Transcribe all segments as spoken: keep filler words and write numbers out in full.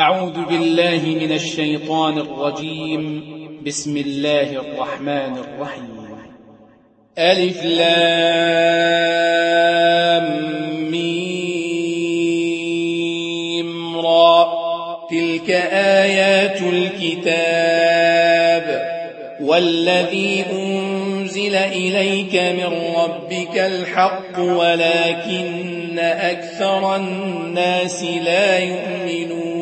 أعوذ بالله من الشيطان الرجيم. بسم الله الرحمن الرحيم. ألف لام ميم را. تلك آيات الكتاب والذي أنزل إليك من ربك الحق ولكن أكثر الناس لا يؤمنون.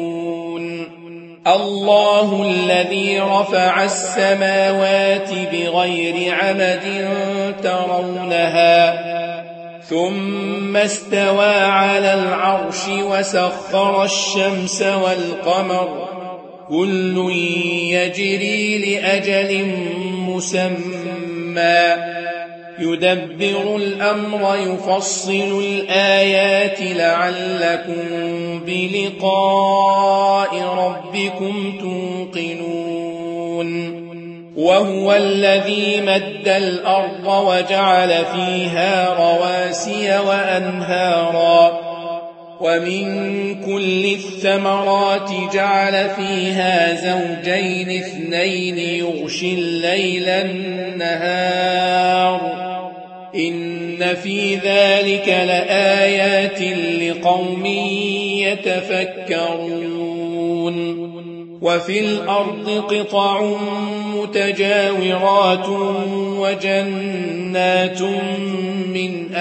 الله الذي رفع السماوات بغير عمد ترونها ثم استوى على العرش وسخر الشمس والقمر كل يجري لأجل مسمى يدبر الأمر يفصل الآيات لعلكم بلقاء ربكم توقنون. وهو الذي مد الأرض وجعل فيها رواسي وأنهارا ومن كل الثمرات جعل فيها زوجين اثنين يغشي الليل النهار إن في ذلك لآيات لقوم يتفكرون. وفي الأرض قطع متجاورات وجنات من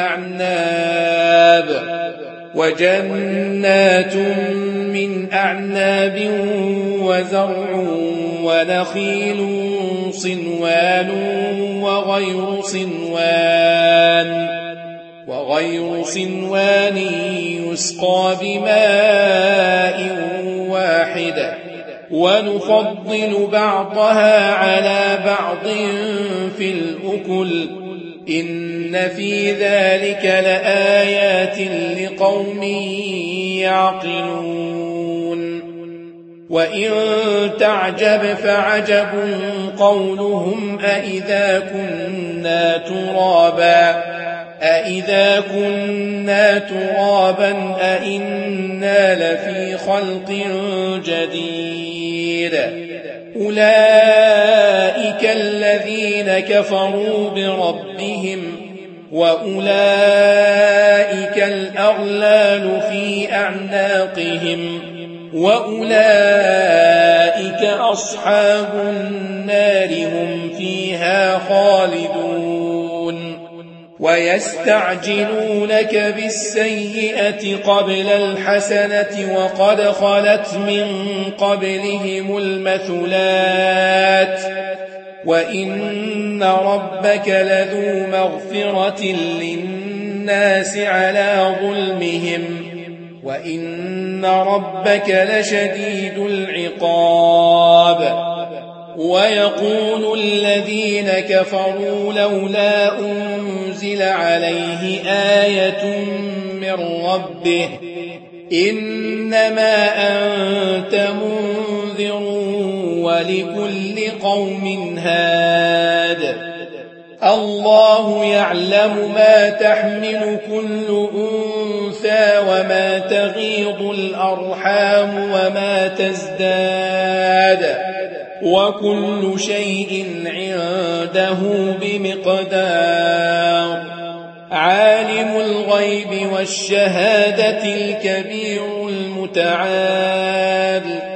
أعناب وجنات من أعناب وزرع ونخيل صنوان وغير صنوان وغير صنوان يسقى بماء واحد ونفضل بعضها على بعض في الأكل إن في ذلك لآيات لقوم يعقلون. وإن تعجب فعجب قولهم أإذا كنا ترابا أإذا كنا ترابا أإنا لفي خلق جديد. أولئك الذين كفروا بربهم وأولئك الأغلال في أعناقهم وأولئك أصحاب النار هم فيها خالدون. ويستعجلونك بالسيئة قبل الحسنة وقد خلت من قبلهم المثلات وإن ربك لذو مغفرة للناس على ظلمهم وإن ربك لشديد العقاب. ويقول الذين كفروا لولا أنزل عليه آية من ربه إنما أنت منذر ولكل قوم هاد. الله يعلم ما تحمل كل أنثى وما تغيض الأرحام وما تزداد وكل شيء عنده بمقدار. عالم الغيب والشهادة الكبير المتعال.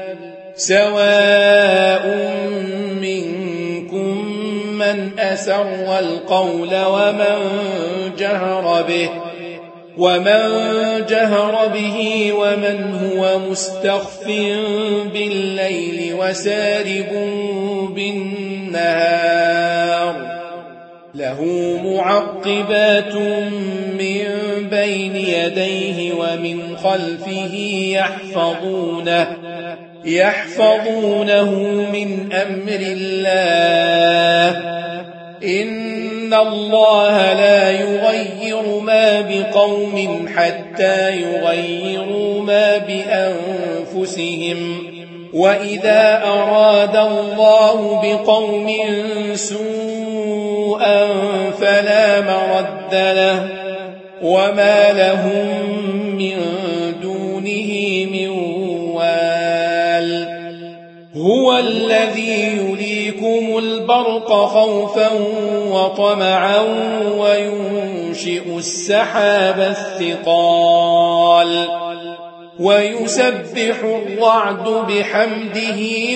سواء منكم من أسر القول ومن جهر به ومن جهر به ومن هو مستخف بالليل وسارب بالنهار. له معقبات من بين يديه ومن خلفه يحفظونه يحفظونه من أمر الله. إن الله لا يغير ما بقوم حتى يغيروا ما بأنفسهم. وإذا أراد الله بقوم سوءا فلا مرد له وما لهم من دونه من وال. هو الذي يريكم البرق خوفا وطمعا وينشئ السحاب الثقال ويسبح الرعد بحمده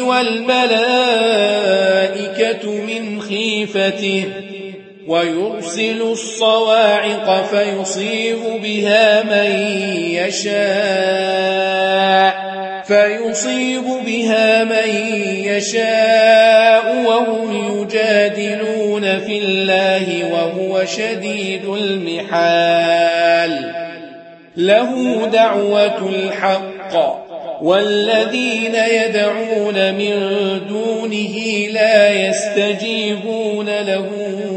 والملائكة من خيفته ويرسل الصواعق فيصيب بها من يشاء فيصيب بها من يشاء وهم يجادلون في الله وهو شديد المحال له دعوة الحق والذين يدعون من دونه لا يستجيبون له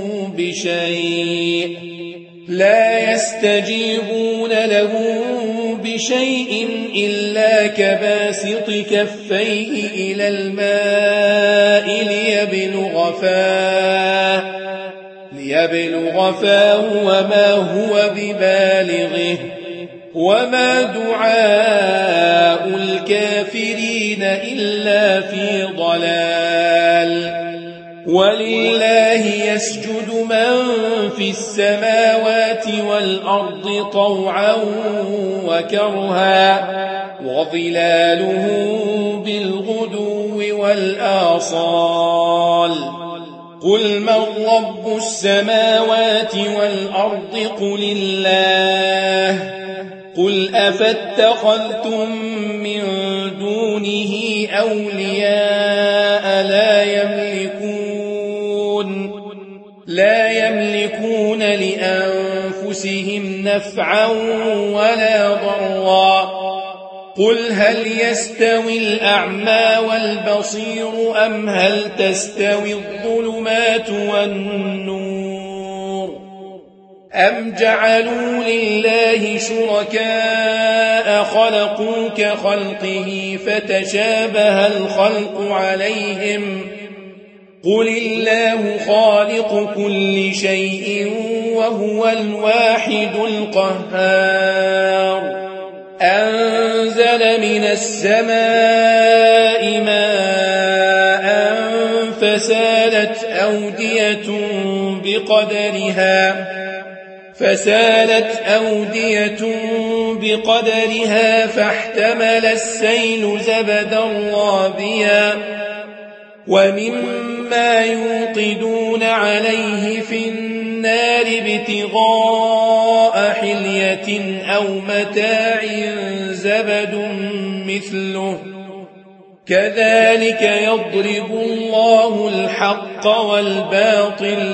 بشيء لا يستجيبون له بشيء إلا كباسط كفيه إلى الماء ليبلغ فاه ليبلغ فاه وما هو ببالغه وما دعاء الكافرين إلا في ضلال ولله يسجد من في السماوات والأرض طوعا وكرها وظلاله بالغدو والآصال قل من رب السماوات والأرض قل الله قل أفاتخذتم من دونه أولياء لا يملكون لا يملكون لأنفسهم نفعا ولا ضرا قل هل يستوي الأعمى والبصير أم هل تستوي الظلمات والنور أم جعلوا لله شركاء خلقوا كخلقه فتشابه الخلق عليهم قل الله خالق كل شيء وهو الواحد القهار أنزل من السماء ماء فسالت أودية بقدرها فسالت أودية بقدرها فاحتمل السيل زبدا رابيا ومما يوقدون عليه في النار ابتغاء حلية أو متاع زبد مثله كذلك يضرب الله الحق والباطل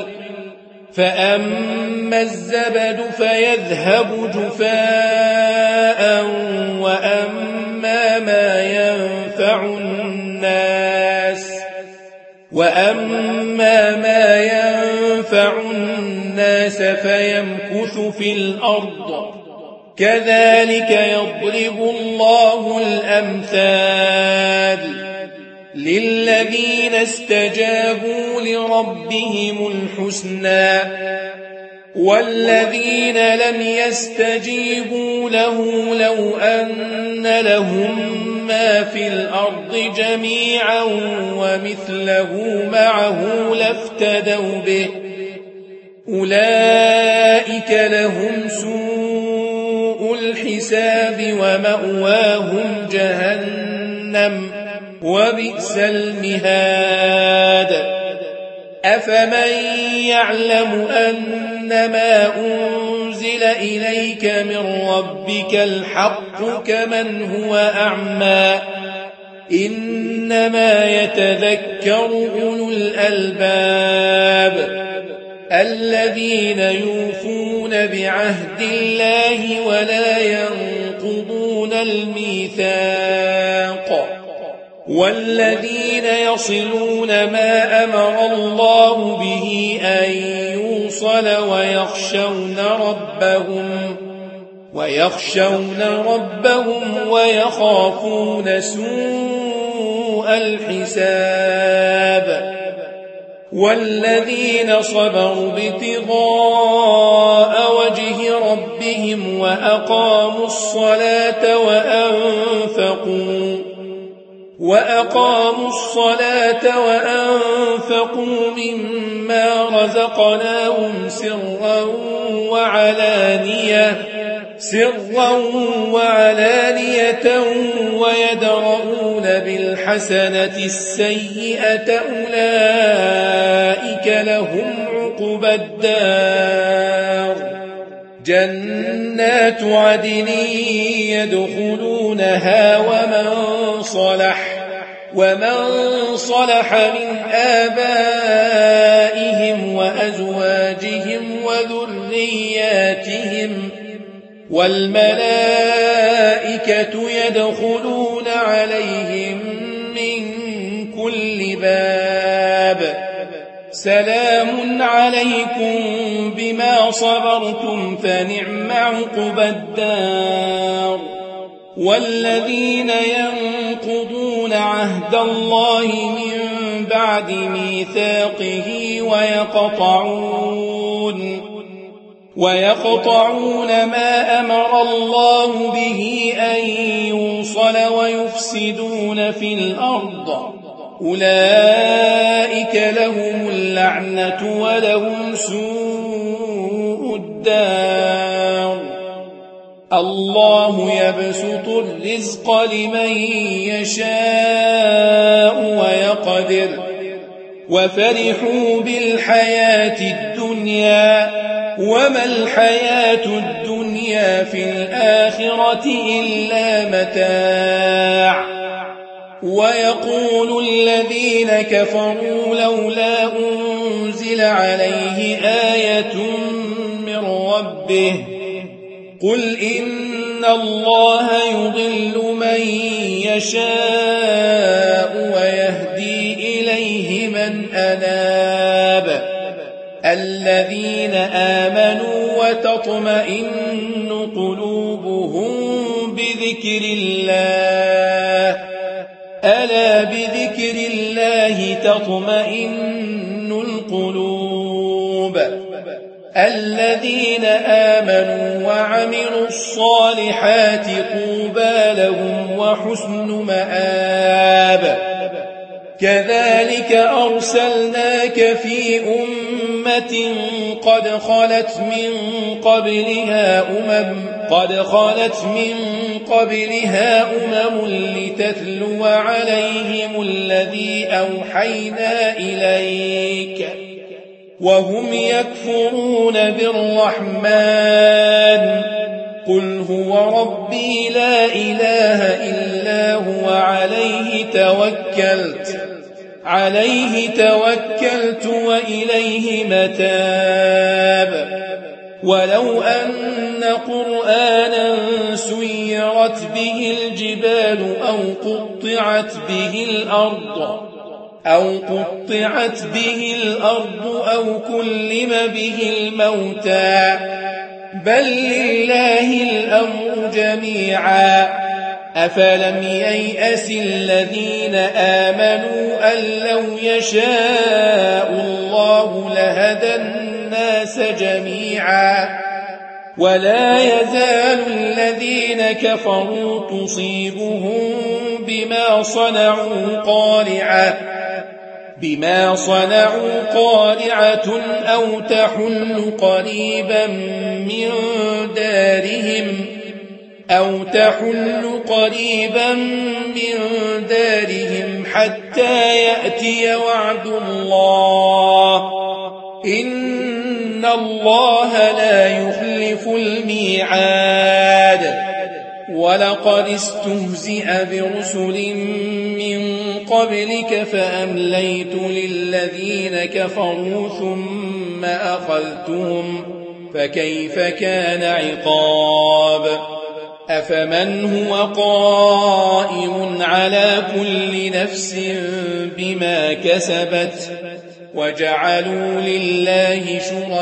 فأما الزبد فيذهب جفاء وأما ما ينفع الناس وأما ما ينفع الناس فيمكث في الأرض كذلك يضرب الله الأمثال للذين استجابوا لربهم الحسنى والذين لم يستجيبوا له لو أن لهم ما في الأرض جميعا ومثله معه لافتدوا به أولئك لهم سوء الحساب ومأواهم جهنم وبئس المهاد أفمن يعلم أنما أنزل إليك من ربك الحق كمن هو أعمى إنما يتذكر أولو الألباب الذين يوفون بعهد الله ولا ينقضون الميثاق والذين يصلون ما أمر الله به أن يوصل ويخشون ربهم ويخشون ربهم ويخافون سوء الحساب والذين صبروا ابتغاء وجه ربهم وأقاموا الصلاة وأنفقوا وأقاموا الصلاة وأنفقوا مما رزقناهم سرا وعلانية سرا وعلانية ويدرؤون بالحسنة السيئة أولئك لهم عقبى الدار جنات عدن يدخلونها ومن صلح ومن صلح من آبائهم وأزواجهم وذرياتهم والملائكة يدخلون عليهم من كل باب سلام عليكم بما صبرتم فنعم عقبى الدار والذين ينقضون عهد الله من بعد ميثاقه ويقطعون ويقطعون ما أمر الله به أن يوصل ويفسدون في الأرض أولئك لهم اللعنة ولهم سوء الدار الله يبسط الرزق لمن يشاء ويقدر وفرحوا بالحياة الدنيا وما الحياة الدنيا في الآخرة إلا متاع ويقول الذين كفروا لولا أنزل عليه آية من ربه قل إن الله يضل من يشاء ويهدي إليه من أناب الذين آمنوا وتطمئن قلوبهم بذكر الله ألا بذكر الله تطمئن القلوب الذين آمنوا وعملوا الصالحات طوبى لهم وحسن مآب كذلك أرسلناك في أمة قد خلت من قبلها أمم قد خلت من قبلها أمم لتتلو عليهم الذي أوحينا إليك وهم يكفرون بالرحمن قل هو ربي لا إله إلا هو عليه توكلت عليه توكلت وإليه متاب ولو أن قرآنا سيرت به الجبال أو قطعت به الأرض أو قطعت به الأرض أو كلم به الموتى بل لله الأمر جميعا أفلم ييأس الذين آمنوا أن لو يشاء الله لهدى الناس جميعا ولا يزال الذين كفروا تصيبهم بما صنعوا قارعة بما صنعوا قارعة أو تحل قريبا من دارهم أو تحل قريبا من دارهم حتى يأتي وعد الله إن الله لا يخلف الميعاد ولقد استهزئ برسل من قبلك فأمليت للذين كفروا ثم أخذتهم فكيف كان عقاب أفمن هو قائم على كل نفس بما كسبت وجعلوا لله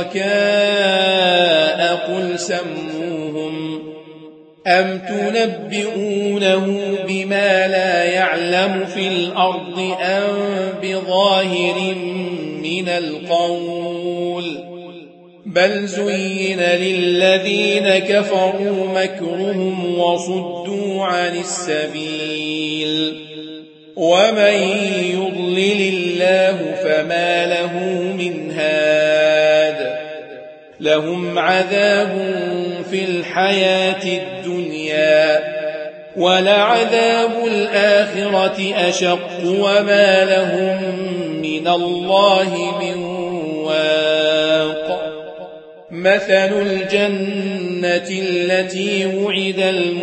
شركاء قل سموهم أم تنبئونه بما لا يعلم في الأرض أم بظاهر من القول بل زين للذين كفروا مكرهم وصدوا عن السبيل ومن يضلل الله فما له من هاد لهم عذاب في الحياة الدنيا ولعذاب الآخرة أشق وما لهم من الله من واق مثل الجنة التي وعد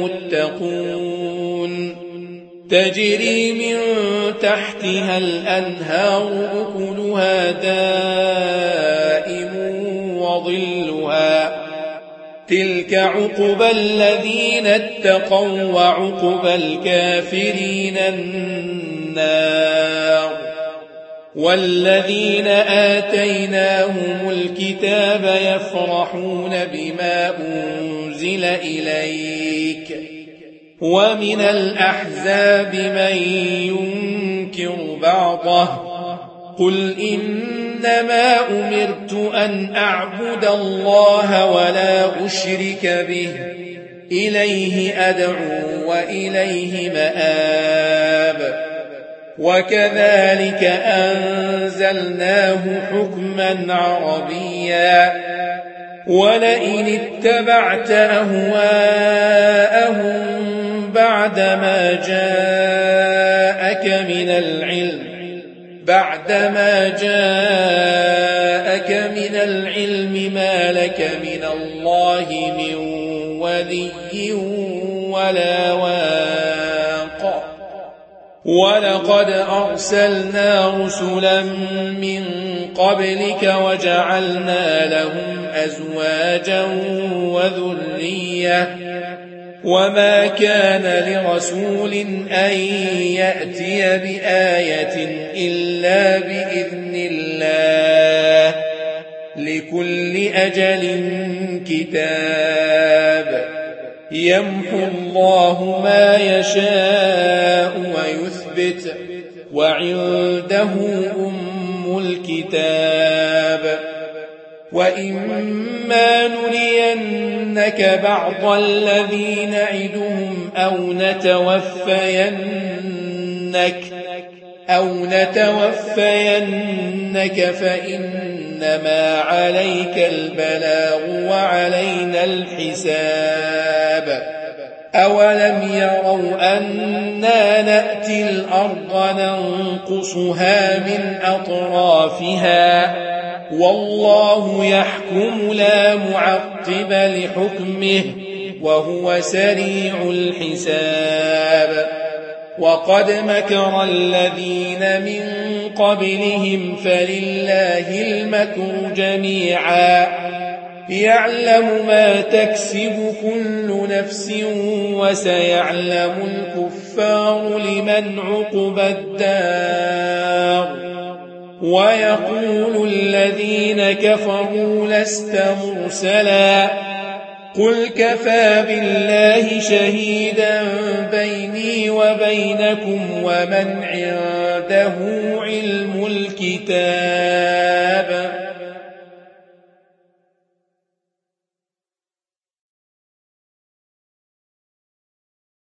المتقون تجري من تحتها الأنهار أكلها دائم وظلها تلك عقبى الذين اتقوا وعقبى الكافرين النار والذين آتيناهم الكتاب يفرحون بما أنزل إليك ومن الأحزاب من ينكر بعضه قل إنما أمرت أن أعبد الله ولا أشرك به إليه أدعو وإليه مآب وكذلك أنزلناه حكما عربيا ولئن اتبعت أهواءهم بعدما جاءك من العلم بعدما جاءك من العلم ما لك من الله من ولي ولا واق ولقد أرسلنا رسلا من قبلك وجعلنا لهم أزواجا وذرية وما كان لرسول أن يأتي بآية إلا بإذن الله لكل أجل كتاب يمحو الله ما يشاء ويثبت وعنده أم الكتاب وإما نرينك بعض الذي نعدهم أو نتوفينك أو نتوفينك فإنما عليك البلاغ وعلينا الحساب أولم يروا أنا نأتي الأرض ننقصها من أطرافها والله يحكم لا معقب لحكمه وهو سريع الحساب وقد مكر الذين من قبلهم فلله المكر جميعا يعلم ما تكسب كل نفس وسيعلم الكفار لمن عقبى الدار ويقول الذين كفروا لست مرسلا قل كفى بالله شهيدا بيني وبينكم ومن عنده علم الكتاب